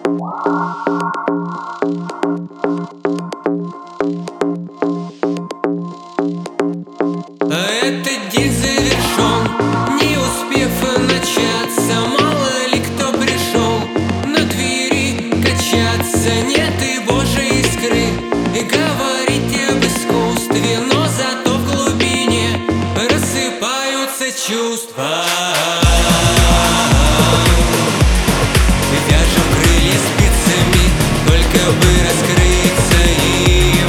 Этот день завершен, не успев начаться. Мало ли кто пришел на двери качаться. Нет и Божьей искры, и говорить об искусстве, но зато в глубине рассыпаются чувства. Вяжем крылья спицами, только бы раскрыться им.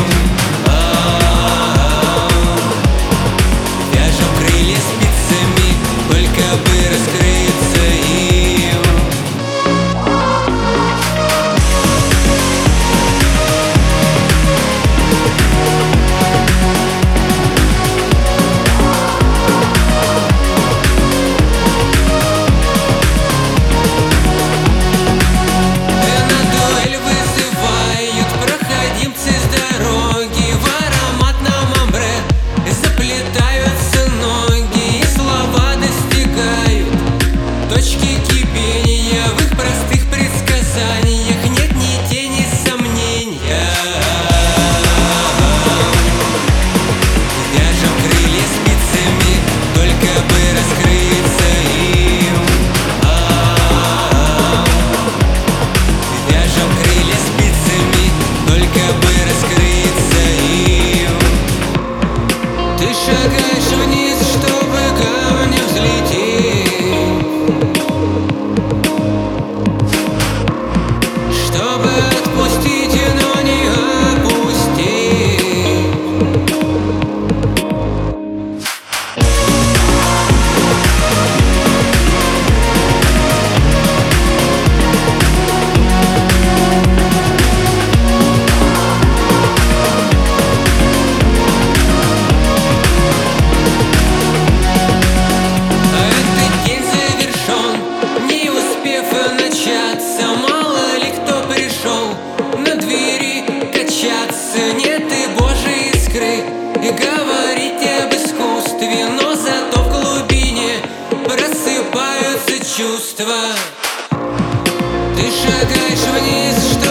Вяжем крылья спицами, только бы раскрыться им. На дуэль вызывают проходимцы с дороги. В ароматном амбре заплетаются ноги, и слова достигают точки кипения. В их простых предсказаниях нет ни тени сомнения. Вяжем крылья спицами, только бы раскрыться им. Вяжем крылья спицами, только бы раскрыться им. Ты шагаешь вниз, чтобы ко мне взлететь, чтобы отпустить, но не опустить. Этот день завершен, не успев начаться. Мало ли кто пришел на двери качаться. Нет и Божьей искры, и говорить об искусстве, но зато в глубине просыпаются чувства. Ты шагаешь вниз,